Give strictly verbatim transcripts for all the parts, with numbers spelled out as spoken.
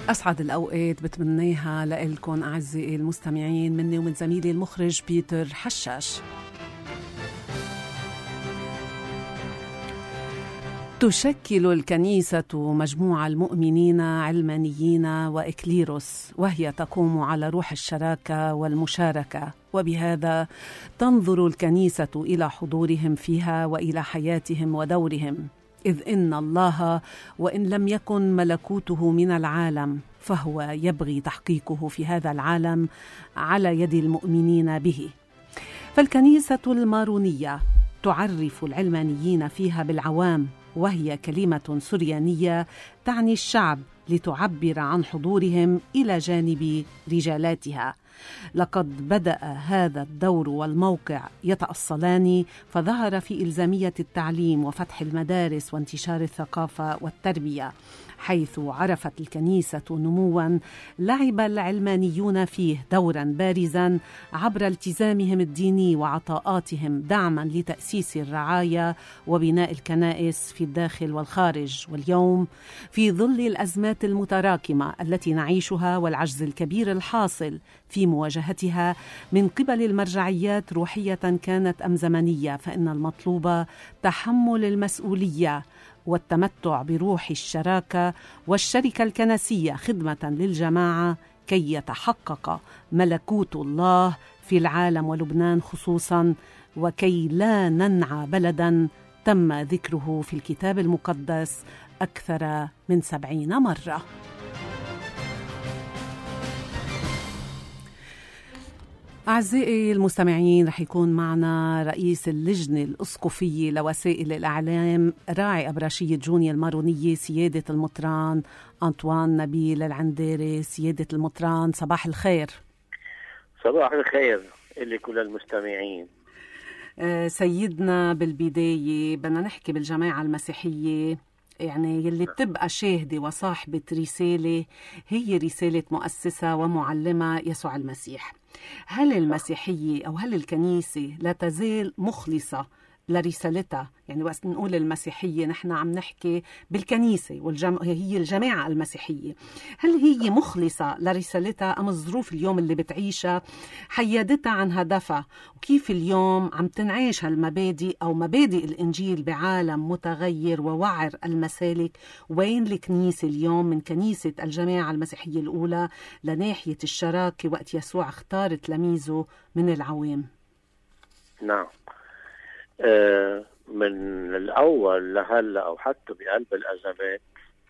أسعد الأوقات بتمنيها لإلكم أعزائي المستمعين، مني ومن زميلي المخرج بيتر حشاش. تشكل الكنيسة مجموعة المؤمنين علمانيين وإكليروس، وهي تقوم على روح الشراكة والمشاركة، وبهذا تنظر الكنيسة إلى حضورهم فيها وإلى حياتهم ودورهم، إذ إن الله وإن لم يكن ملكوته من العالم فهو يبغي تحقيقه في هذا العالم على يد المؤمنين به. فالكنيسة المارونية تعرف العلمانيين فيها بالعوام، وهي كلمة سريانية تعني الشعب، لتعبر عن حضورهم إلى جانب رجالاتها. لقد بدأ هذا الدور والموقع يتأصلان، فظهر في إلزامية التعليم وفتح المدارس وانتشار الثقافة والتربية، حيث عرفت الكنيسة نمواً لعب العلمانيون فيه دوراً بارزاً عبر التزامهم الديني وعطاءاتهم دعماً لتأسيس الرعاية وبناء الكنائس في الداخل والخارج. واليوم في ظل الأزمات المتراكمة التي نعيشها والعجز الكبير الحاصل في مواجهتها من قبل المرجعيات روحية كانت أم زمنية، فإن المطلوب تحمل المسؤولية والتمتع بروح الشراكة والشركة الكنسية خدمة للجماعة كي يتحقق ملكوت الله في العالم ولبنان خصوصا، وكي لا ننعى بلدا تم ذكره في الكتاب المقدس أكثر من سبعين مرة. أعزائي المستمعين، رح يكون معنا رئيس اللجنة الأسقفية لوسائل الإعلام راعي أبرشية جونيا المارونية سيادة المطران أنطوان نبيل العنديري. سيادة المطران، صباح الخير. صباح الخير اللي كل المستمعين. سيدنا، بالبداية بدنا نحكي بالجماعة المسيحية، يعني يلي بتبقى شاهدة وصاحبة رسالة، هي رسالة مؤسسة ومعلمة يسوع المسيح. هل المسيحية أو هل الكنيسة لا تزال مخلصة لرسالتها؟ يعني وقت نقول المسيحية نحن عم نحكي بالكنيسة والجم... هي الجماعة المسيحية. هل هي مخلصة لرسالتها أم الظروف اليوم اللي بتعيشها حيدتها عن هدفها؟ وكيف اليوم عم تنعيش هالمبادئ أو مبادئ الإنجيل بعالم متغير ووعر المسالك؟ وين الكنيسة اليوم من كنيسة الجماعة المسيحية الأولى لناحية الشراكة وقت يسوع اختار تلاميذه من العوام؟ نعم، من الأول لهلا أو حتى بقلب الأزمات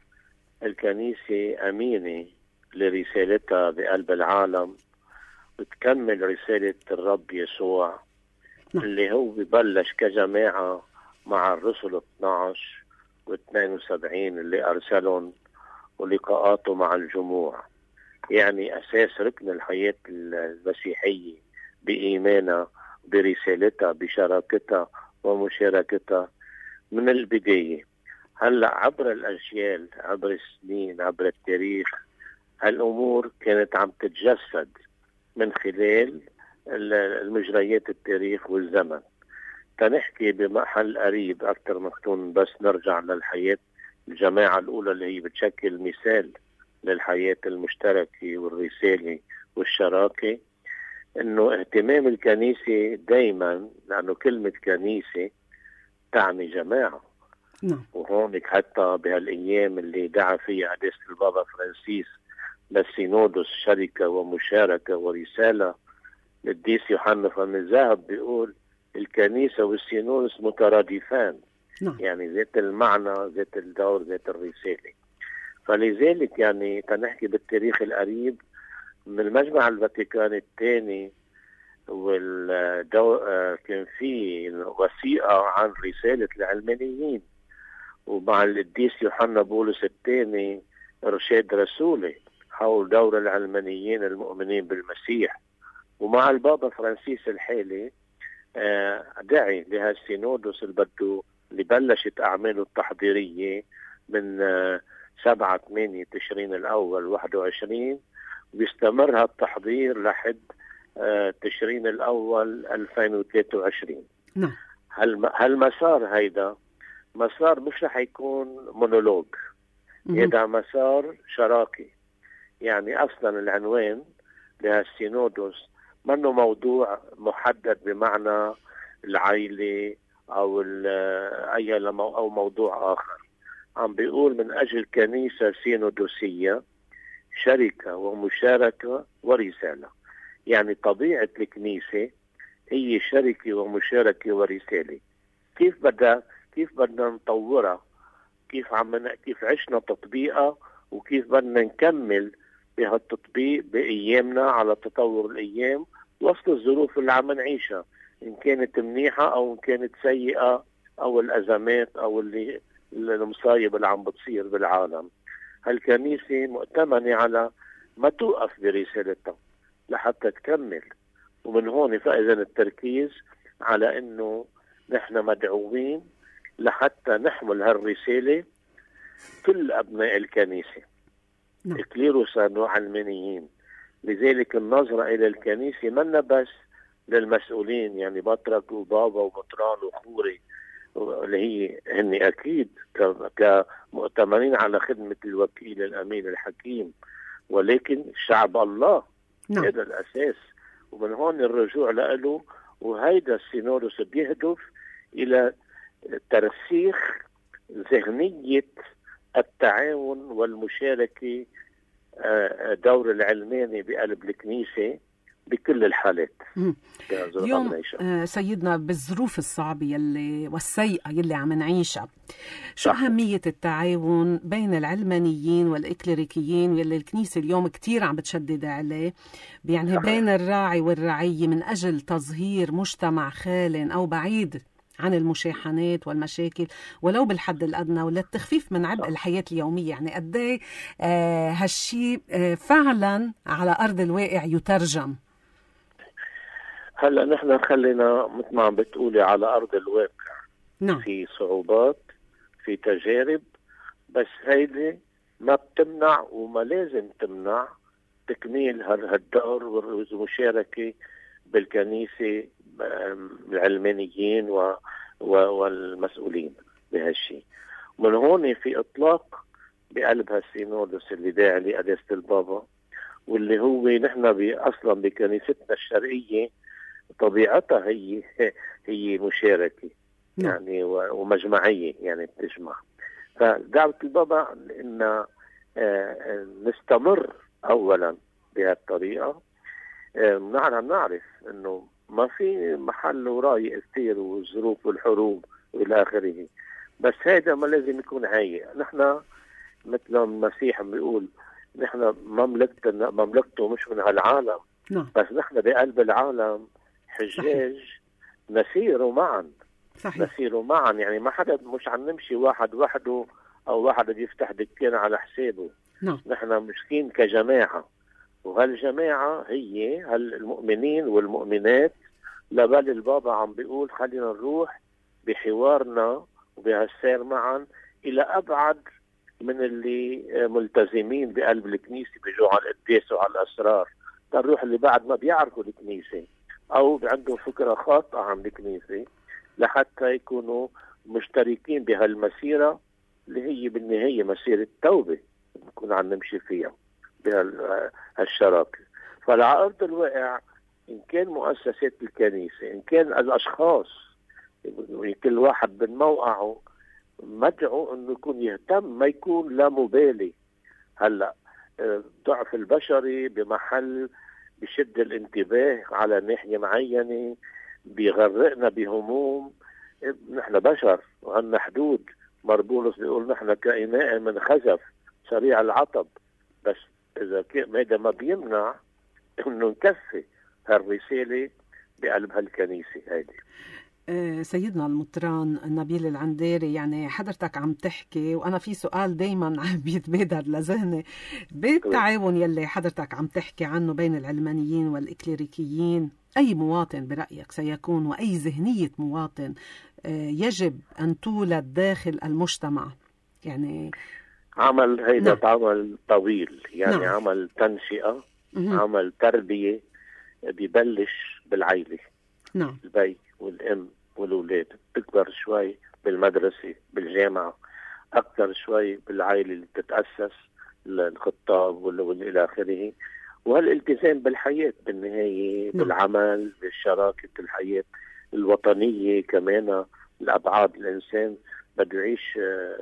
الكنيسة أمينة لرسالتها بقلب العالم، وتكمل رسالة الرب يسوع اللي هو ببلش كجماعة مع الرسل اثني عشر واثنين وسبعين اللي أرسلهم ولقاءاته مع الجموع. يعني أساس ركن الحياة المسيحية بإيمانها برسالتها بشراكتها ومشاركتها من البداية. هلأ عبر الأجيال، عبر السنين، عبر التاريخ، هالأمور كانت عم تتجسد من خلال المجريات التاريخ والزمن. تنحكي بمحل قريب أكثر مكتون، بس نرجع للحياة الجماعة الأولى اللي هي بتشكل مثال للحياة المشتركة والرسالة والشراكة، انه اهتمام الكنيسة دايما، لانه كلمة كنيسة تعني جماعة. نعم. وهونك حتى بهالايام اللي دعا فيها قداسة البابا فرانسيس للسينودوس شركة ومشاركة ورسالة، القديس يوحنا فم الذهب بيقول الكنيسة والسينودوس مترادفان. نعم. يعني ذات المعنى، ذات الدور، ذات الرسالة. فلذلك يعني تنحكي بالتاريخ القريب من المجمع الفاتيكاني الثاني والدو... كان في وثيقة عن رسالة العلمانيين، ومع القديس يوحنا بولس الثاني إرشاد رسولي حول دور العلمانيين المؤمنين بالمسيح، ومع البابا فرانسيس الحالي دعي لهالسينودوس اللي بده اللي بلشت أعماله التحضيرية من سبعة ثمانية تشرين الأول واحد وعشرين، بيستمر هالتحضير لحد تشرين الأول ألفين وثلاثة وعشرين. نعم. هالمسار هيدا مسار مش رح يكون مونولوج، هذا مسار شراكي. يعني أصلا العنوان لهالسينودوس منه موضوع محدد بمعنى العائلة أو أي أو موضوع آخر. عم بيقول من أجل كنيسة سينودوسية، شركة ومشاركة ورسالة. يعني طبيعة الكنيسة هي شركة ومشاركة ورسالة. كيف بدها كيف بدنا نطورها، كيف عم كيف عشنا تطبيقها، وكيف بدنا نكمل بهالتطبيق بأيامنا على تطور الأيام وسط الظروف اللي عم نعيشها، إن كانت منيحة أو إن كانت سيئة، أو الأزمات أو اللي المصايب اللي عم بتصير بالعالم. هالكنيسة مؤتمنة على ما توقف برسالتها لحتى تكمل. ومن هون فإذا التركيز على إنه نحن مدعوين لحتى نحمل هالرسالة كل أبناء الكنيسة، إكليروسا وعلمانيين. لذلك النظرة إلى الكنيسة منا بس للمسؤولين، يعني بطرك وبابا ومطران وخوري اللي هي هن أكيد كمؤتمنين على خدمة الوكيل الأمين الحكيم، ولكن شعب الله نعم. هذا الأساس. ومن هون الرجوع له، وهيدا السينودوس بيهدف إلى ترسيخ ذهنية التعاون والمشاركة، دور العلماني بقلب الكنيسة بكل الحالات. اليوم سيدنا بالظروف الصعبة يلي والسيئة يلي عم نعيشها، شو أهمية التعاون بين العلمانيين والإكليريكيين يلي الكنيسة اليوم كتير عم بتشدد عليه، يعني صحيح. بين الراعي والرعية من أجل تظهير مجتمع خال أو بعيد عن المشاحنات والمشاكل ولو بالحد الأدنى، وللتخفيف من عبء الحياة اليومية. يعني قديه آه هالشي آه فعلا على أرض الواقع يترجم. هلا نحن خلينا مثل ما عم بتقولي على أرض الواقع. نعم. في صعوبات، في تجارب، بس هيدي ما بتمنع وما لازم تمنع تكميل هالدور والمشاركة بالكنيسة، العلمانيين و... و... والمسؤولين بهالشيء. من هون في إطلاق بقلب هالسينودوس اللي داعي لقداسة البابا، واللي هو نحن أصلا بكنيستنا الشرقية طبيعتها هي هي مشاركة يعني ومجمعية، يعني بتجمع. فدعوة البابا إن نستمر أولا بهالطريقة. نحن نعرف إنه ما في محل وراي كثير والظروف والحروب والى اخره، بس هذا ما لازم يكون هاي. نحن مثل المسيح بيقول نحن مملكتنا مملكته مش من هالعالم، نعم. بس نحن بقلب العالم حجاج نسير معا. صحيح. نسير معا، يعني ما حدا مش عم نمشي واحد وحده او واحد بيفتح دكان على حسابه، نعم. نحن مشكين كجماعة، وهالجماعة هي هالمؤمنين والمؤمنات. لبال البابا عم بيقول خلينا نروح بحوارنا وبهالسير معا إلى أبعد من اللي ملتزمين بقلب الكنيسة بيجوا على القداس وعلى الأسرار. نروح اللي بعد ما بيعرفوا الكنيسة أو عندهم فكرة خاطئة عن الكنيسة، لحتى يكونوا مشتركين بهالمسيرة اللي هي بالنهاية مسيرة توبة نكون عم نمشي فيها بهالشراكة. فعلى أرض الواقع إن كان مؤسسات الكنيسة، إن كان الأشخاص، كل واحد من موقعه مدعو أنه يكون يهتم، ما يكون لا مبالي. هلأ ضعف البشري بمحل بشد الانتباه على ناحية معينة بيغرقنا بهموم. نحن بشر وعنا حدود. مربولس بيقول نحن كإناء من خزف سريع العطب، بس إذا كان هذا ما بيمنع إنه نكفي هالرسالة بقلب هالكنيسة هذه. سيدنا المطران نبيل العنديري، يعني حضرتك عم تحكي وأنا في سؤال دايما عم بيتبادر لذهني بالتعاون يلي حضرتك عم تحكي عنه بين العلمانيين والإكليريكيين. أي مواطن برأيك سيكون وأي ذهنية مواطن يجب أن تولد داخل المجتمع؟ يعني عمل هيدا نعم. عمل طويل، يعني نعم. عمل تنشئة، مه. عمل تربية بيبلش بالعائلة، نعم. البي والأم والأولاد، تكبر شوي بالمدرسة بالجامعة، أكثر شوي بالعائلة اللي تتأسس الخطاب والى اخره. وهالالتزام بالحياه بالنهايه، بالعمل، بالشراكه الحياه الوطنيه كمان، الابعاد. الانسان بده يعيش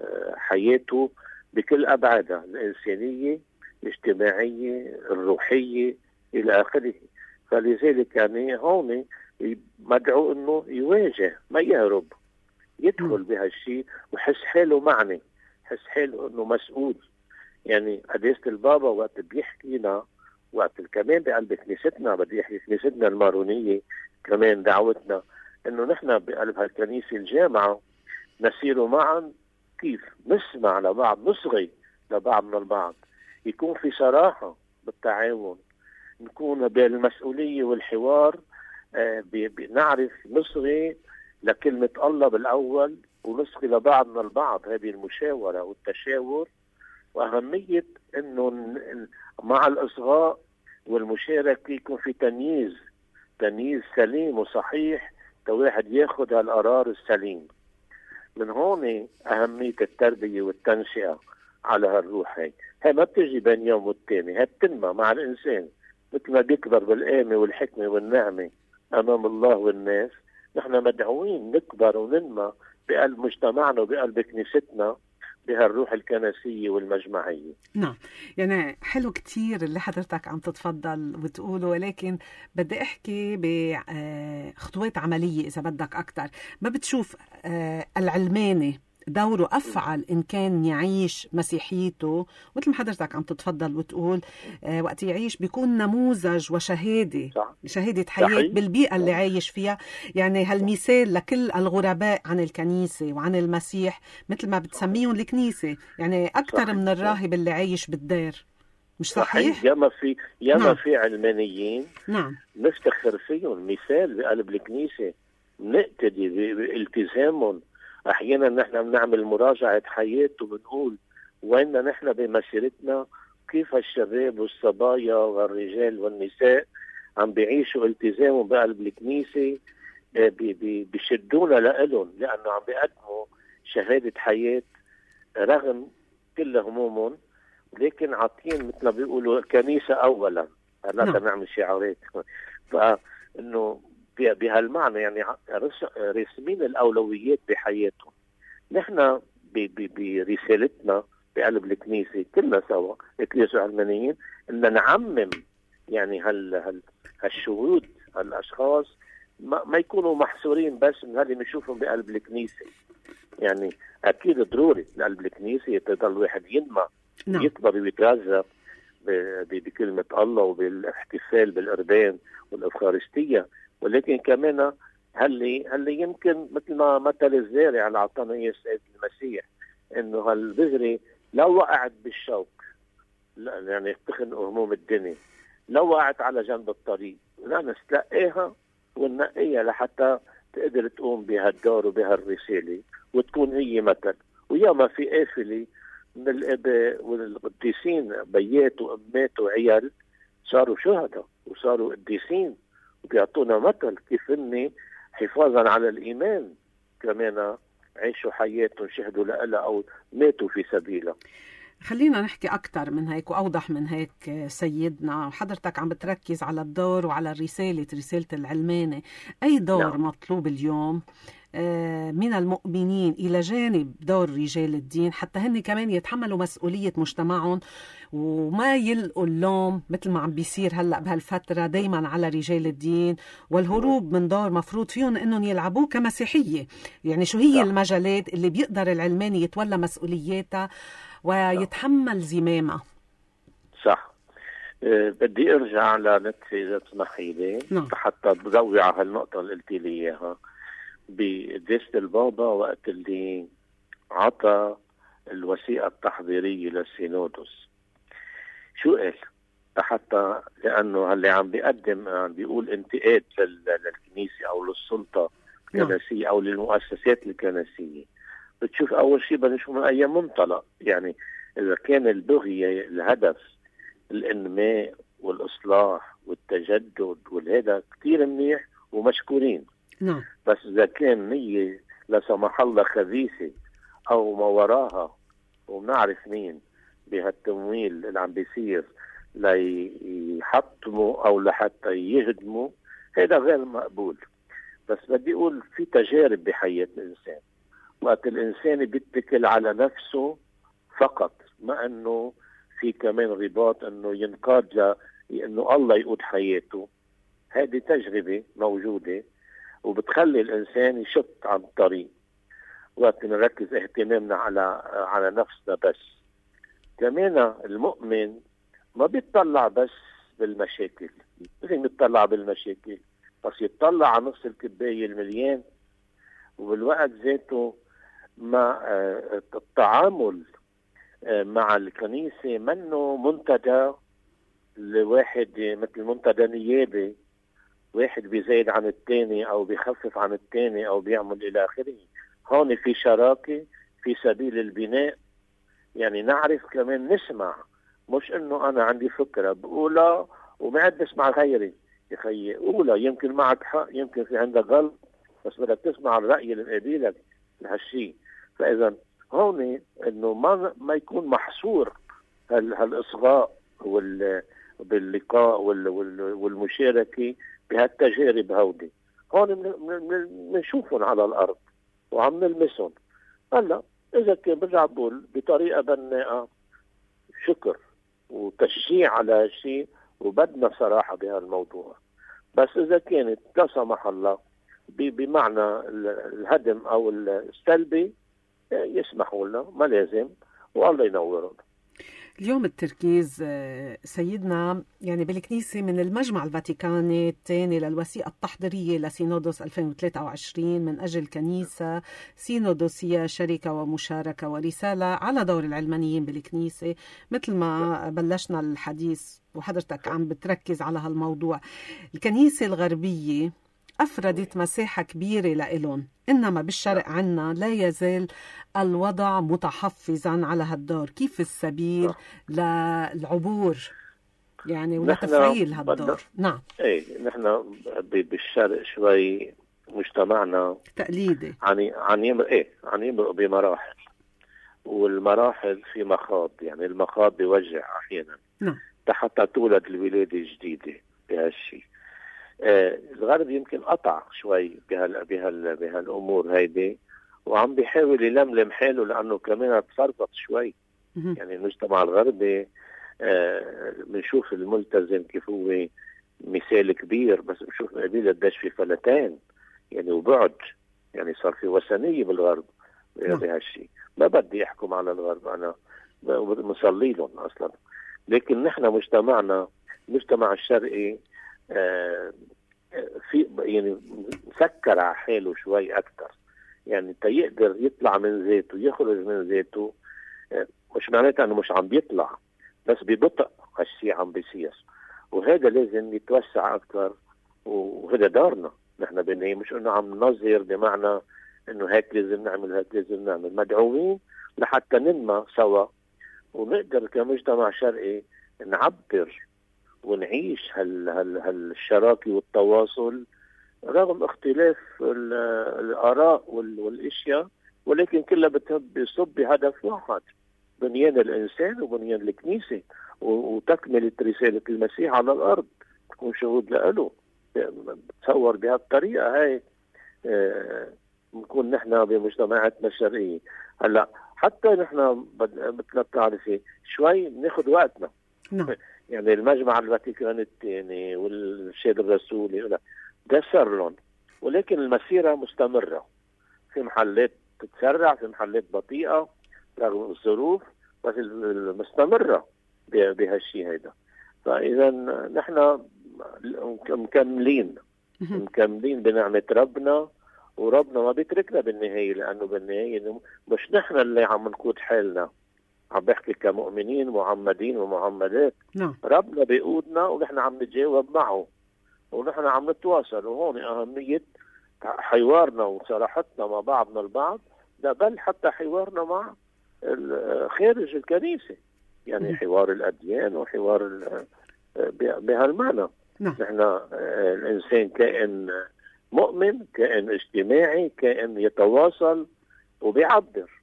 حياته بكل ابعادها، الانسانيه، الاجتماعيه، الروحيه الى اخره. فلذلك يعني هون مدعو انه يواجه، ما يهرب، يدخل بهالشيء وحس حاله معني، حس حاله انه مسؤول. يعني قداسة البابا وقت بيحكينا، وقت كمان بقلب كنيستنا، بدي يحكي كنيستنا المارونية كمان، دعوتنا انه نحن بقلب هالكنيسة الجامعة نسير معا، كيف نسمع لبعض، نصغي لبعضنا البعض، يكون في صراحة بالتعاون، نكون بالمسؤولية والحوار، آه نعرف نصغي لكلمة الله بالأول ونصغي لبعضنا البعض. هذه المشاورة والتشاور، وأهمية أنه مع الإصغاء والمشاركة يكون في تمييز تمييز سليم وصحيح، كواحد ياخذ هالقرار السليم. من هون أهمية التربية والتنشئة على هالروح. هاي هاي ما بتجي بين يوم والتاني، هاي بتنمى مع الإنسان مثل ما بيكبر بالقامة والحكمة والنعمة أمام الله والناس. نحن مدعوين نكبر وننمى بقلب مجتمعنا وبقلب كنيستنا بهالروح الكنسية والمجمعية. نعم، يعني حلو كتير اللي حضرتك عم تتفضل وتقوله، ولكن بدي أحكي بخطوات عملية إذا بدك أكتر. ما بتشوف العلماني دوره أفعل إن كان يعيش مسيحيته مثل ما حضرتك عم تتفضل وتقول، آه وقت يعيش بيكون نموذج وشهادة، صح. شهادة حياة صحيح. بالبيئة اللي عايش فيها. يعني هالمثال لكل الغرباء عن الكنيسة وعن المسيح مثل ما بتسميهم الكنيسة، يعني أكثر صحيح. من الراهب اللي عايش بالدير، مش صحيح؟ صحيح. ياما في ياما نعم. في علمانيين نعم نفتخر فيهم، مثال بقلب الكنيسة، نقتدي بالتزامهم. احيانا نحن بنعمل مراجعه حياه وبنقول وين نحن بمسيرتنا، كيف الشباب والصبايا والرجال والنساء عم بيعيشوا التزامهم بقلب الكنيسه، بيشدونا لهم لانه عم بيقدموا شهاده حياه رغم كل همومهم، لكن عاطين مثل ما بيقولوا الكنيسه اولا. لا نعمل شعارات. فانه بهالمعنى يعني رسمين الأولويات بحياتهم. نحن برسالتنا بقلب الكنيسة كلنا سوا الكنيسة العلمانيين إن نعمم يعني هال هال هالشهود هالأشخاص ما, ما يكونوا محصورين بس من هاللي نشوفهم بقلب الكنيسة. يعني أكيد ضروري لقلب الكنيسة يتضل الواحد ينمى نعم. يكبر ويتغذى بكلمة الله وبالاحتفال بالقربان والأفخارستية، ولكن كمان هاللي هاللي يمكن مثل ما مثل الزارع اللي اعطانا اياه السيد المسيح، انه هالبذره لو وقعت بالشوك يعني يفتخن هموم الدنيا، لو وقعت على جنب الطريق لا نستلقيها وننقيها لحتى تقدر تقوم بهالدور وبهالرساله وتكون هي مثل. وياما في قافله من الاباء والقديسين بيات وامات وعيال صاروا شهداء وصاروا قديسين وبيعطونا مثل كيف اني حفاظا على الايمان كمان عيشوا حياتهم شهدوا لها او ماتوا في سبيلها. خلينا نحكي أكتر من هيك وأوضح من هيك سيدنا. حضرتك عم بتركز على الدور وعلى الرسالة، رسالة العلمانة. أي دور نعم. مطلوب اليوم من المؤمنين إلى جانب دور رجال الدين حتى هن كمان يتحملوا مسؤولية مجتمعهم وما يلقوا اللوم مثل ما عم بيصير هلأ بهالفترة دايما على رجال الدين، والهروب من دور مفروض فيهم أنهم يلعبوه كمسيحية. يعني شو هي المجالات اللي بيقدر العلماني يتولى مسؤولياتها ويتحمل زمامها؟ صح. أه بدي ارجع على نتفة اذا تسمحي لي نعم. حتى بضوي على هالنقطة اللي قلتي لي اياها. بقداسة البابا وقت اللي عطى الوثيقة التحضيرية للسينودوس شو قال؟ حتى لأنه اللي عم بيقدم عم بيقول انتقاد للكنيسة أو للسلطة الكنسية نعم. أو للمؤسسات الكنسية. بتشوف أول شيء بنشوف من أي منطلق. يعني إذا كان البغية الهدف الإنماء والإصلاح والتجدد والهذا كتير منيح ومشكورين نعم. بس إذا كان نية لا سمح الله خبيثة أو ما وراها ومنعرف مين بهالتمويل اللي عم بيصير ليحطموا أو لحتى يهدموا، هذا غير مقبول. بس بدي أقول في تجارب بحياة الإنسان، وقت الإنسان بيتكل على نفسه فقط، ما أنه في كمان رباط أنه ينقاد لأنه الله يقود حياته. هذه تجربة موجودة وبتخلي الإنسان يشط عن الطريق وقت نركز اهتمامنا على على نفسنا بس. كمان المؤمن ما بيطلع بس بالمشاكل، لازم يطلع بالمشاكل بس يطلع على نص الكباية المليان، وبالوقت ذاته مع التعامل مع الكنيسة منه منتدى لواحد مثل منتدى نيابي، واحد بيزيد عن الثاني أو بيخفف عن الثاني أو بيعمل إلى آخره. هون في شراكة في سبيل البناء، يعني نعرف كمان نسمع، مش إنه أنا عندي فكرة بقولها وما بسمع غيري. يا خيي قولها، يمكن معك حق، يمكن في عندك غلط، بس بدك تسمع الرأي اللي مقابلك لهالشيء. فإذا هون إنه ما ما يكون محصور هال هالإصغاء وال باللقاء وال وال والمشاركة بهالتجارب هودي. هون بنشوفهم على الأرض وعم نلمسهم. هلا إذا كان برجع بقول بطريقة بناءة شكر وتشجيع على هالشيء، وبدنا صراحة بهالموضوع. بس إذا كانت لا سمح الله بمعنى الهدم أو السلبي يسمحوا لنا، ما لازم، والله ينورهم. اليوم التركيز سيدنا يعني بالكنيسة من المجمع الفاتيكاني الثاني للوثيقة التحضيرية لسينودوس ألفين وثلاثة وعشرين من أجل كنيسة سينودوسية شركة ومشاركة ورسالة على دور العلمانيين بالكنيسة. مثل ما بلشنا الحديث وحضرتك عم بتركز على هالموضوع، الكنيسة الغربية أفردت مساحة كبيرة لإلهم، إنما بالشرق عنا لا يزال الوضع متحفظا على هالدور. كيف السبيل للعبور يعني ولتفعيل هالدور؟ نعم ايه، نحن بالشرق شوي مجتمعنا تقليدي عن عن يمرق ايه عن يمرق بمراحل، والمراحل في مخاض، يعني المخاض بيوجع احيانا نعم حتى تولد الولادة الجديدة بهالشيء. آه الغرب يمكن قطع شوي بهال بهال بهالامور هيدي، وعم بيحاول يلملم حاله لانه كمان تفرطت شوي. يعني المجتمع الغربي بنشوف آه الملتزم كيف هو مثال كبير، بس بنشوف قبيله قديش في فلتان يعني وبعد، يعني صار في وثنيه بالغرب بهالشيء. ما بدي احكم على الغرب، انا مصلي لهم اصلا، لكن نحن مجتمعنا المجتمع الشرقي آه في يعني مسكر على حاله شوي اكثر، يعني تيقدر يطلع من ذاته يخرج من ذاته. آه مش معناتها انه مش عم بيطلع، بس ببطء هالشيء عم بيصير، وهذا لازم يتوسع اكثر، وهذا دارنا نحن بالنهايه، مش انه عم ننظر بمعنى انه هيك لازم نعمل هيك لازم نعمل. مدعوين لحتى ننمى سوا ونقدر كمجتمع شرقي نعبر ونعيش هال هال هالشراكة والتواصل رغم اختلاف الآراء والاشياء، ولكن كلها بتصب بهدف واحد، بنيان الإنسان وبنيان الكنيسة وتكملة رسالة المسيح على الأرض، تكون شهود له. بتصور بهالطريقة هاي اه نكون نحن بمجتمعاتنا الشرقية. هلا حتى نحن مثل بتعرفي شوي ناخد وقتنا. نعم. يعني المجمع الفاتيكاني الثاني والشهد الرسولي ده صار لهم، ولكن المسيرة مستمرة، في محلات تتسرع، في محلات بطيئة رغم الظروف، بس مستمرة بهالشيء هيدا. فإذا نحن مكملين مكملين بنعمة ربنا، وربنا ما بيتركنا بالنهاية، لأنه بالنهاية مش نحن اللي عم نقود حالنا، عم بحكي كمؤمنين معمدين ومعمدات. نعم. ربنا بيقودنا ونحن عم نتجاوب معه ونحن عم نتواصل، وهون أهمية حوارنا وصراحتنا مع بعضنا البعض، ده بل حتى حوارنا مع خارج الكنيسة، يعني م- حوار الأديان وحوار بهالمعنى. نعم. نحن الإنسان كائن مؤمن، كائن اجتماعي، كائن يتواصل وبيعبر.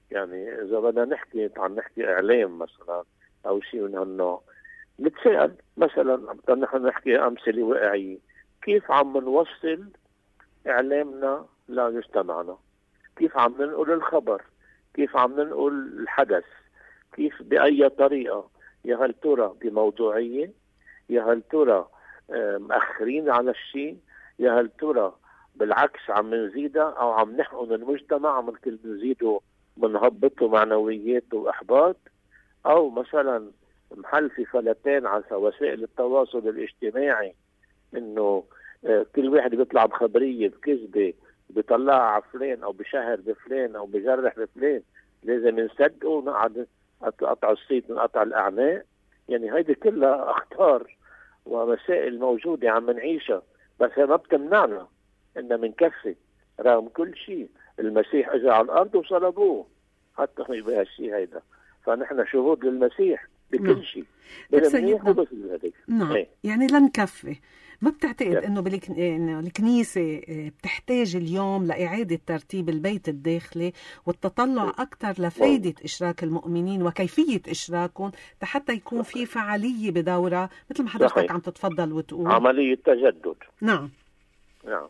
يعني إذا بدنا نحكي عن نحكي إعلام مثلا أو شيء من هالنوع، نتساءل مثلا بدنا نحن نحكي أمثلة واقعية، كيف عم نوصل إعلامنا لمجتمعنا؟ كيف عم ننقل الخبر؟ كيف عم ننقل الحدث؟ كيف بأي طريقة؟ يا هل ترى بموضوعية؟ يا هل ترى مأخرين على الشيء؟ يا هل ترى بالعكس عم نزيدها أو عم نحقن المجتمع، عم كل نزيده منهبطه معنوياته وإحباط؟ أو مثلا محل في فلتان على وسائل التواصل الاجتماعي إنه كل واحد بيطلع بخبرية بكذبة بيطلعها على فلان أو بشهر بفلان أو بجرح بفلان لازم نصدقه ونقعد قطع الصيت من قطع الأعناق. يعني هيدي كلها أخطار ومسائل موجودة عم نعيشها، بس ما بتمنعنا إن منكفي رغم كل شيء. المسيح اجى على الأرض وصلبوه حتى بهالشيء هيدا، فنحن شهود للمسيح بكل شيء بالمنيح وبالهديك. نعم ايه. يعني لا نكفي. ما بتعتقد انه بالك... إنه الكنيسة بتحتاج اليوم لإعادة ترتيب البيت الداخلي والتطلع اكثر لفائدة اشراك المؤمنين وكيفية اشراكهم حتى يكون في فعالية بدورة مثل ما حضرتك صحيح. عم تتفضل وتقول عملية تجدد. نعم نعم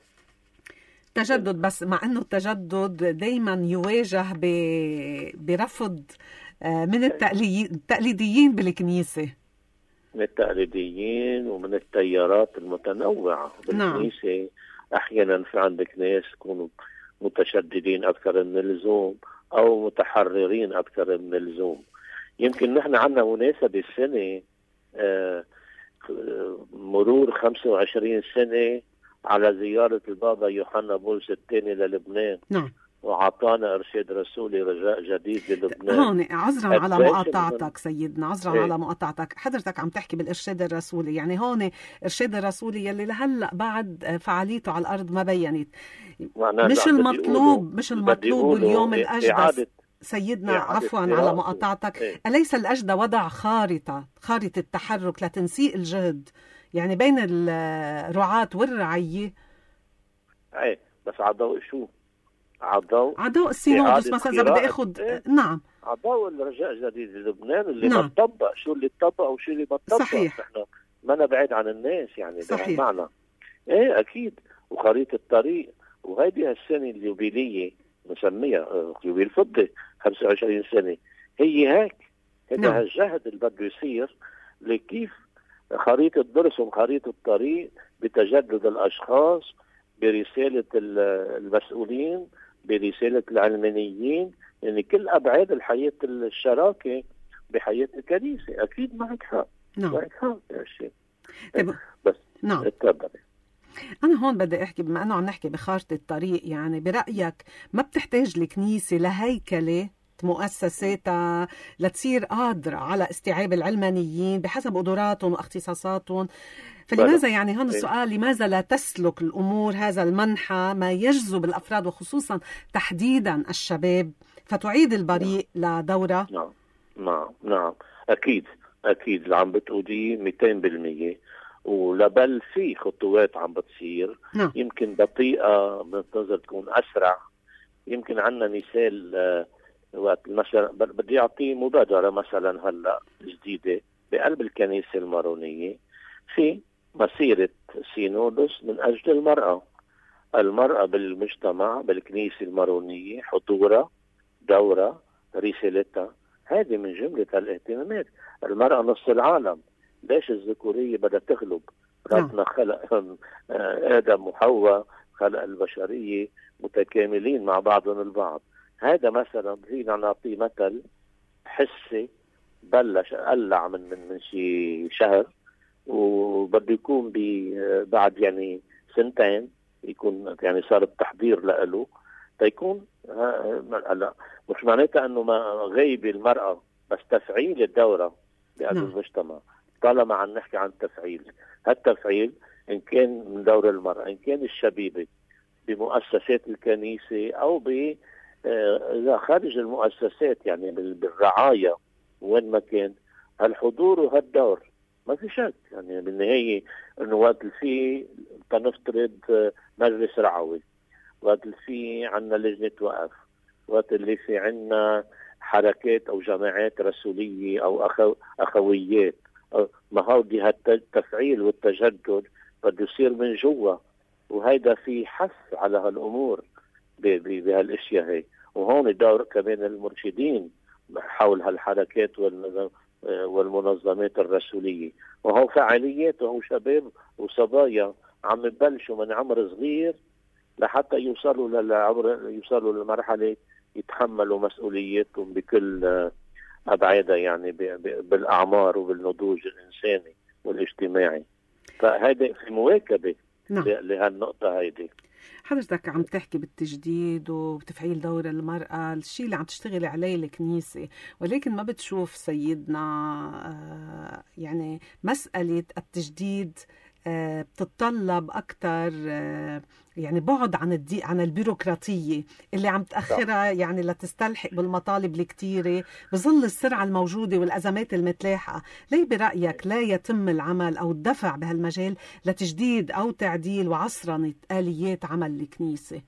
تجدد، بس مع انه التجدد دايما يواجه ب... برفض من التقليديين بالكنيسة، من التقليديين ومن التيارات المتنوعة بالكنيسة. نعم. أحيانا في عندك ناس يكونوا متشددين أكثر من اللزوم أو متحررين أكثر من اللزوم. يمكن نحن عندنا مناسبة السنة آه مرور خمسة وعشرين سنة على زيارة البابا يوحنا بولس الثاني للبنان. نعم. وعطانا إرشاد رسولي رجاء جديد للبنان. هون عذرا على مقاطعتك سيدنا، عذرا ايه؟ على مقاطعتك، حضرتك عم تحكي بالإرشاد الرسولي، يعني هون إرشاد الرسولي يلي لهلا بعد فعاليته على الأرض ما بينت. مش المطلوب مش المطلوب اليوم الأجدى سيدنا عفوا على مقاطعتك ايه؟ أليس الأجدى وضع خارطة خارطة التحرك لتنسيق الجهد يعني بين الرعاة والرعية؟ ايه بس على ضوء شو؟ عضو عضو السينودوس مثلا اذا بدي اخذ إيه؟ نعم عضو الرجاء جديد للبنان اللي نعم. ما تطبق شو اللي تطبق وشو اللي ما تطبق. صحيح. احنا ما نبعد عن الناس يعني صحيح. معنا ايه اكيد. وخريطة الطريق وهيدي هالسنة اليوبيلية نسميها يوبيل الفضة خمسة وعشرين سنة هي هيك. هذا نعم. الجهد اللي بده يصير لكيف خريطة درسهم خريطة الطريق بتجدد الاشخاص برسالة المسؤولين برسالة العلمانيين، يعني كل أبعاد الحياة الشراكة بحياة الكنيسة. أكيد معك حق. نعم. معك حق يا شيء. طيب. بس نعم. اتفضل. أنا هون بدي أحكي بما أنه عم نحكي بخارطة الطريق، يعني برأيك ما بتحتاج الكنيسة لهيكلة مؤسساتها لتصير قادرة على استيعاب العلمانيين بحسب قدراتهم واختصاصاتهم؟ فلماذا يعني هون السؤال، لماذا لا تسلك الأمور هذا المنحى ما يجذب الأفراد وخصوصا تحديدا الشباب فتعيد البريء نعم. لدورة؟ نعم نعم نعم أكيد أكيد اللي عم بتقوليه مئتين بالمية، ولبل في خطوات عم بتصير نعم. يمكن بطيئة بننتظر تكون أسرع. يمكن عنا مثال آه وقت مثلا بدي أعطيه مبادرة مثلا هلا جديدة بقلب الكنيسة المارونية في مسيرة سينودوس من أجل المرأة. المرأة بالمجتمع بالكنيسة المارونية حضورها دورة رسالتها هذه من جملة الاهتمامات. المرأة نص العالم، ليش الذكورية بدها تغلب؟ ربنا خلق آدم وحواء، خلق البشرية متكاملين مع بعضهم البعض. هذا مثلا فينا نعطيه مثل حسي بلش قلع من من من شي شهر وبده يكون بعد يعني سنتين يكون يعني صار التحضير له تيكون هلا مش معناتها انه ما غيب المرأة بس تفعيل الدورة بقلب المجتمع. طالما عم نحكي عن تفعيل، هالتفعيل ان كان من دور المرأة ان كان الشبيبة بمؤسسات الكنيسة او ب إذا خارج المؤسسات يعني بالرعاية وين ما كان هالحضور وهالدور ما في شك. يعني بالنهاية انه وقت في تنفترض مجلس رعوي، وقت في عنا لجنة وقف، وقت اللي في عنا حركات أو جماعات رسولية أو أخو أخويات. ما هودي هالتفعيل والتجدد بده يصير من جوا، وهيدا في حث على هالأمور بهالاشياء هي. وهون دور كمان المرشدين حول هالحركات والمنظمات الرسولية، وهو فعاليات، وهو شباب وصبايا عم يبلشوا من عمر صغير لحتى يوصلوا للعمر، يوصلوا للمرحلة يتحملوا مسؤولياتهم بكل أبعادها، يعني بالأعمار وبالنضوج الإنساني والاجتماعي. فهذا في مواكبة نعم. لهالنقطة هيدي. حضرتك عم تحكي بالتجديد وبتفعيل دور المرأة، الشيء اللي عم تشتغل عليه الكنيسة، ولكن ما بتشوف سيدنا يعني مسألة التجديد بتتطلب أكثر يعني بعد عن الدي عن البيروقراطية اللي عم تأخرها يعني لتستلحق بالمطالب الكتيرة بظل السرعة الموجودة والأزمات المتلاحقة. ليه برأيك لا يتم العمل أو الدفع بهالمجال لتجديد أو تعديل وعصرنة آليات عمل الكنيسة؟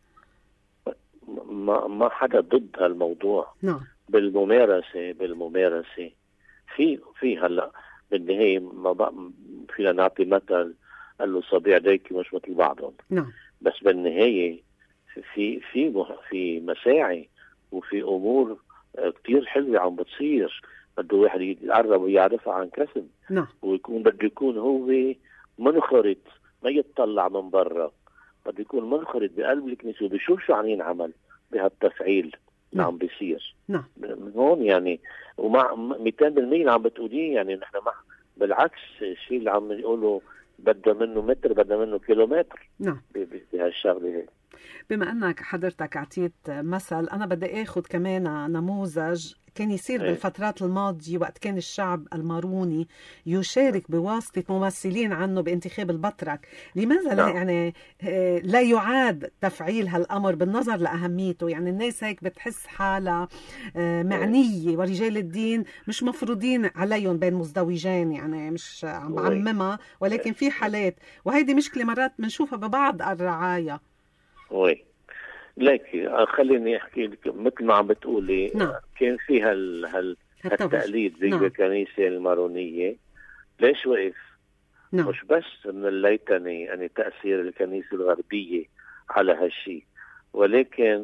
ما ما حدا ضد هالموضوع. نعم. بالممارسة بالممارسة في في هلا بالنهاية ما بقى فينا نعطي مثل قال له صبيع ديكي مش مثل بعضهم. نعم. بس بالنهاية في في في مساعي وفي أمور كتير حلوة عم بتصير، بده واحد يتعرف ويعرفها عن كسب. نعم. ويكون بده يكون هو منخرط، ما يتطلع من برا، بده يكون منخرط بقلب الكنيسة وبيشوف شو عم ينعمل بهالتفعيل اللي عم بيصير. نعم. من هون يعني ومع مئتين بالمئة عم بتقوليه، يعني نحن مع بالعكس الشيء اللي عم يقولوا بدنا منه متر بدنا منه كيلومتر. نعم. بهالشغله هي. بما انك حضرتك اعطيت مثل، انا بدي اخذ كمان نموذج كان يصير بالفترات الماضية وقت كان الشعب الماروني يشارك بواسطة ممثلين عنه بانتخاب البطرك. لماذا لا يعني لا يعاد تفعيل هالأمر بالنظر لأهميته؟ يعني الناس هيك بتحس حالها معنية، ورجال الدين مش مفروضين عليهم بين مزدوجين، يعني مش عم بعممها، ولكن في حالات، وهيدي مشكلة مرات بنشوفها ببعض الرعاية. وي لكن خليني احكي لك مثل ما عم بتقولي. نعم. كان في هال هال التقليد زي نعم. الكنيسة المارونية ليش وقف؟ نعم. مش بس من الليتني يعني تأثير الكنيسة الغربية على هالشيء، ولكن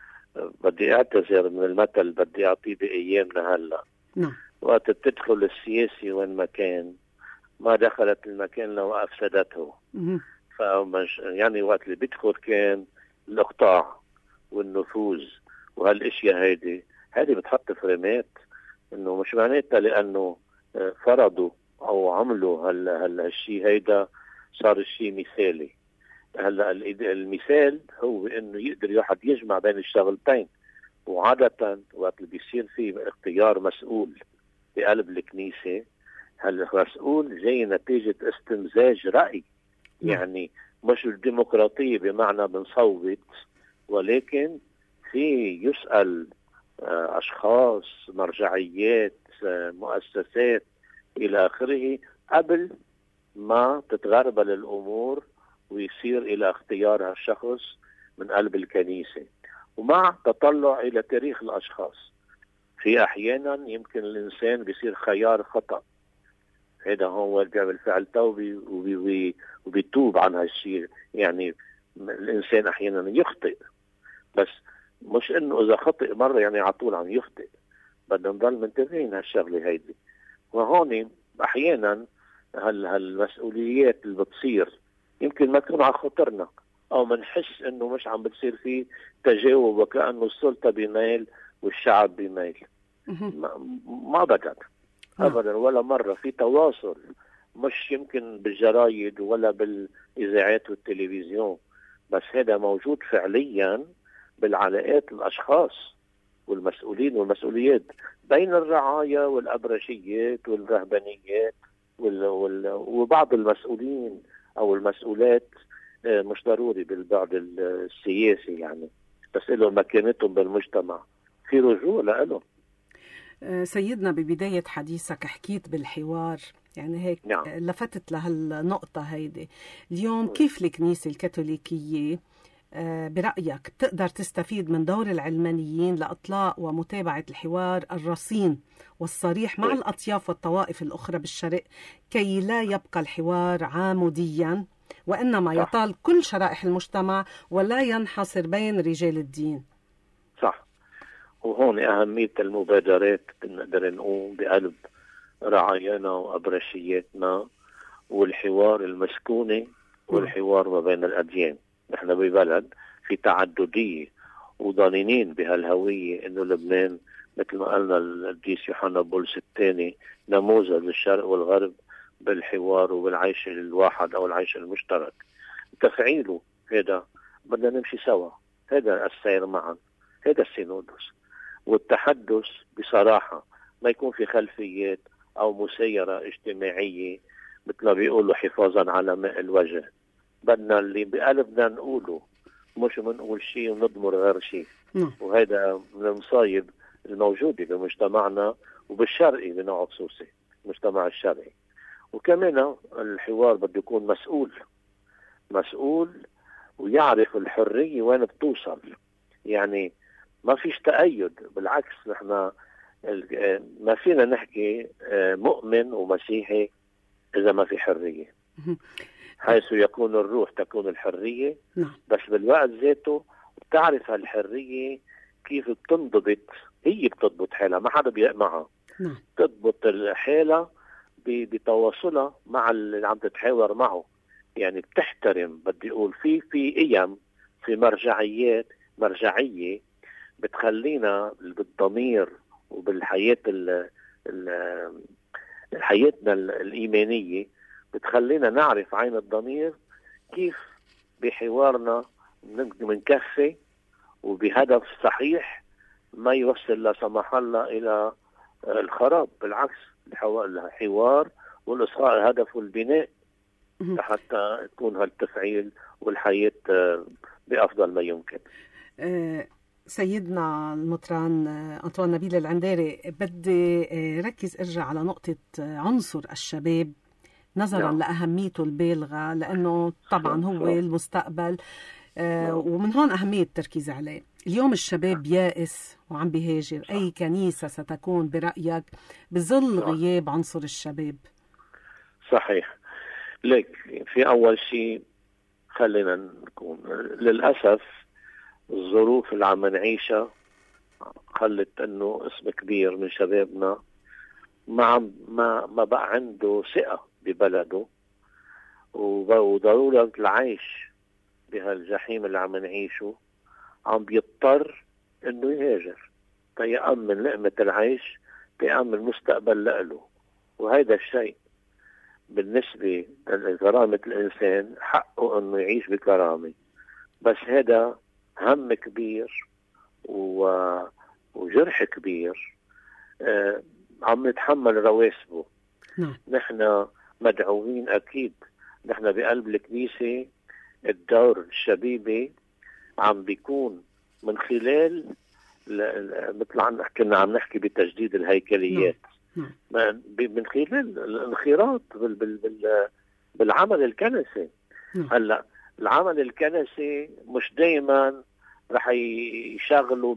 بدي اعتذر من المثل بدي اعطيه بايامنا هلا. نعم. وقت تدخل السياسي وين ما كان ما دخلت المكان لو افسدته. فمش يعني وقت اللي بيدخل كان الاقطاع والنفوذ وهالاشياء هيدي هيدي بتحط فريمات، انه مش معناتها لانه فرضوا او عملوا هال هالشيء هيدا صار الشيء مثالي. هلا المثال هو انه يقدر الواحد يجمع بين الشغلتين. وعادة وقت اللي بيصير فيه اختيار مسؤول بقلب الكنيسة، هالمسؤول جاي نتيجة استمزاج رأي. يعني مش الديمقراطية بمعنى بنصوت، ولكن في يسأل أشخاص، مرجعيات، مؤسسات إلى آخره قبل ما تتغربل الأمور ويصير إلى اختيار هالشخص من قلب الكنيسة، ومع تطلع إلى تاريخ الأشخاص. في أحيانا يمكن الإنسان بيصير خيار خطأ، هذا هو بيعمل فعل توبي وبي وبيتوب عن هالشيء. يعني الإنسان أحيانا يخطئ، بس مش إنه إذا خطئ مرة يعني على طول عم يخطئ. بدنا نضل منتبهين هالشغلة هيدي. وهون أحيانا هال هالمسؤوليات اللي بتصير يمكن ما تكون على خطرنا، أو منحس إنه مش عم بتصير فيه تجاوب وكأنه السلطة بيميل والشعب بيميل. ما, ما بدأ أبدا ولا مرة في تواصل، مش يمكن بالجرايد ولا بالإذاعات والتلفزيون، بس هذا موجود فعليا بالعلاقات الأشخاص والمسؤولين والمسؤوليات بين الرعايا والأبرشيات والرهبانيات وال... وال... وبعض المسؤولين أو المسؤولات. مش ضروري بالبعد السياسي يعني، بس لهم مكانتهم بالمجتمع في رجوع لهم. سيدنا ببداية حديثك حكيت بالحوار، يعني هيك نعم. لفتت لهالنقطة هيدي. اليوم كيف الكنيسة الكاثوليكية برأيك بتقدر تستفيد من دور العلمانيين لإطلاق ومتابعة الحوار الرصين والصريح مع الأطياف والطوائف الأخرى بالشرق كي لا يبقى الحوار عاموديا وإنما صح. يطال كل شرائح المجتمع ولا ينحصر بين رجال الدين؟ صح. وهون أهمية المبادرات نقدر نقوم بقلب رعايانا وأبرشياتنا والحوار المسكوني والحوار ما بين الأديان. نحن ببلد في تعددية وضانين بهالهوية إنه لبنان مثل ما قالنا القديس يوحنا بولس الثاني نموذج للشرق والغرب بالحوار وبالعيش الواحد أو العيش المشترك. تفعيله هذا بدنا نمشي سوا، هذا السير معا، هذا السينودوس. والتحدث بصراحة ما يكون في خلفيات أو مسيرة اجتماعية مثل ما بيقولوا حفاظا على ماء الوجه. بدنا اللي بقلبنا نقوله، مش منقول شيء ونضمر غير شيء. وهذا من المصايب الموجودة بمجتمعنا وبالشرقي بنوع خصوصي المجتمع الشرقي. وكمان الحوار بده يكون مسؤول مسؤول ويعرف الحرية وين بتوصل. يعني ما فيش تأيد، بالعكس نحن ما فينا نحكي مؤمن ومسيحي إذا ما في حرية. حيث يكون الروح تكون الحرية. بس بالوقت ذاته بتعرف هالحرية كيف بتنضبط، هي بتضبط حالها، ما حدا بيقمعها. تضبط الحالة بتواصلها مع اللي عم تتحاور معه. يعني بتحترم، بدي أقول في في قيم، في مرجعيات مرجعية بتخلينا بالضمير وبالحياة ال ال حياتنا الإيمانية بتخلينا نعرف عين الضمير كيف بحوارنا منكفي وبهدف صحيح ما يوصل لا سمح الله إلى الخراب. بالعكس الحوار والإصغاء الهدف والبناء حتى يكون هالتفعيل والحياة بأفضل ما يمكن. أه سيدنا المطران أنطوان نبيل العنداري، بدي ركز أرجع على نقطة عنصر الشباب نظرا نعم. لأهميته البالغة، لأنه طبعا هو المستقبل. آه نعم. ومن هون أهمية التركيز عليه. اليوم الشباب يائس وعم بيهاجر. صح. أي كنيسة ستكون برأيك بظل غياب عنصر الشباب؟ صحيح. لك في أول شيء خلينا نكون للأسف الظروف اللي عم نعيشها خلت انه اسم كبير من شبابنا ما ما ما بقى عنده ثقة ببلده، وضرورة العيش بهالجحيم اللي عم نعيشه عم بيضطر انه يهاجر تيأمن لقمة العيش، تيأمن مستقبل لأله. وهذا الشيء بالنسبة لكرامة الإنسان حقه انه يعيش بكرامة، بس هذا هم كبير و... وجرح كبير آه عم نتحمل رواسبه. نعم. نحن مدعوين أكيد، نحن بقلب الكنيسة الدور الشبيبي عم بيكون من خلال مثل عم كنا عم نحكي بتجديد الهيكليات. نعم. من خلال الانخراط بال... بال... بال... بالعمل الكنسي. نعم. هلا العمل الكنسي مش دايما رح يشغلوا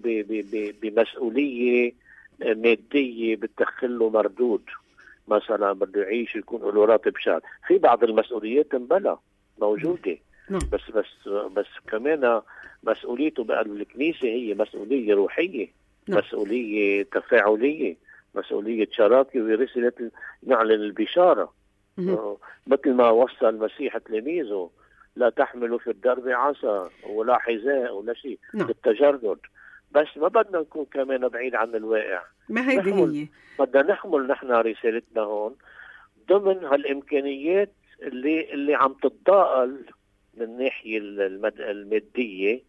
بمسؤولية مادية بتدخله مردود. مثلا بده يعيش يكون له راتب شهر، في بعض المسؤوليات مبلا موجودة. بس بس بس كمان مسؤوليته بقلب الكنيسة هي مسؤولية روحية. مسؤولية تفاعلية، مسؤولية شراكة ورسالة نعلن البشارة. مثل ما وصى المسيح تلاميذه لا تحملوا في الدرب عصا ولا حذاء ولا شيء. نعم. بالتجرد. بس ما بدنا نكون كمان بعيد عن الواقع. ما هيدي هي بدنا نحمل نحن رسالتنا هون ضمن هالإمكانيات اللي اللي عم تتضاءل من الناحية المد... المادية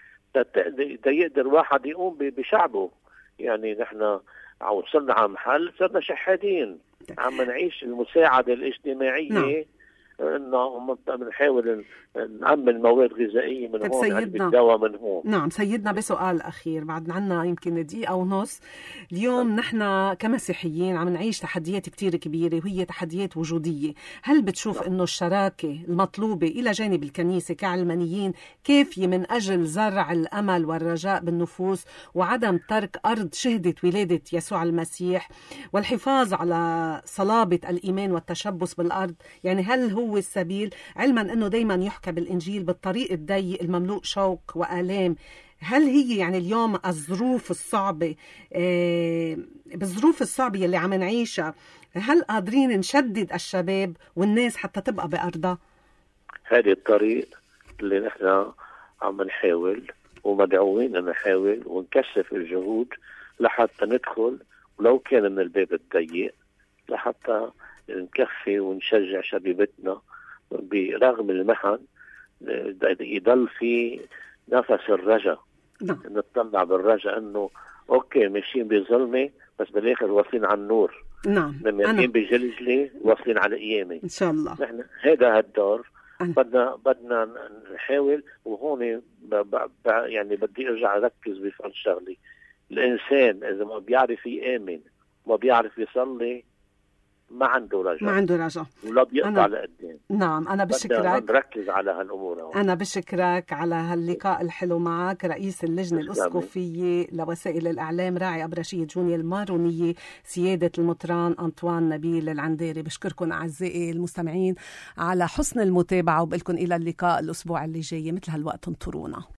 تيقدر واحد يقوم بشعبه. يعني نحن وصلنا على محل صرنا شحادين، عم نعيش المساعدة الاجتماعية. نعم. انه بنحاول نعمل مواد غذائيه من طيب هون، سيدنا. الدواء من هون. نعم سيدنا، بسؤال اخير بعد عنا يمكن دقيقه ونص. اليوم نحن كمسيحيين عم نعيش تحديات كتير كبيره وهي تحديات وجوديه. هل بتشوف نعم. انه الشراكه المطلوبه الى جانب الكنيسه كعلمانيين كافيه من اجل زرع الامل والرجاء بالنفوس وعدم ترك ارض شهدة ولاده يسوع المسيح والحفاظ على صلابه الايمان والتشبث بالارض؟ يعني هل هو السبيل، علما انه دايما يحكى بالانجيل بالطريق الضيق المملوء شوق والام؟ هل هي يعني اليوم الظروف الصعبه آه بالظروف الصعبه اللي عم نعيشها، هل قادرين نشدد الشباب والناس حتى تبقى بأرضها؟ هذه الطريق اللي نحن عم نحاول ومدعوين ان نحاول ونكثف الجهود لحتى ندخل، ولو كان من الباب الضيق، لحتى نكفي ونشجع شبيبتنا برغم المحن، يضل في نفس الرجاء. نعم. نطلع بالرجاء انه اوكي ماشيين بظلمه بس بالاخر واصلين على النور. نعم. ماشيين بجلجله واصلين على قيامه ان شاء الله. نحن هذا هالدور أنا. بدنا بدنا نحاول. وهون ب... ب... يعني بدي ارجع اركز بفرد شغلي. الانسان اذا ما بيعرف يامن ما بيعرف يصلي ما عنده رجاء، ما عنده رجاء ولا بيقطع أنا... لقدام. نعم أنا بشكرك، نركز على هالأمور هون. أنا بشكرك على هاللقاء الحلو معك، رئيس اللجنة الأسقفية لوسائل الإعلام راعي أبرشية جونيا المارونية، سيادة المطران أنطوان نبيل العنديري. بشكركم أعزائي المستمعين على حسن المتابعة، وبقلكم إلى اللقاء الأسبوع اللي جاي مثل هالوقت انطرونا.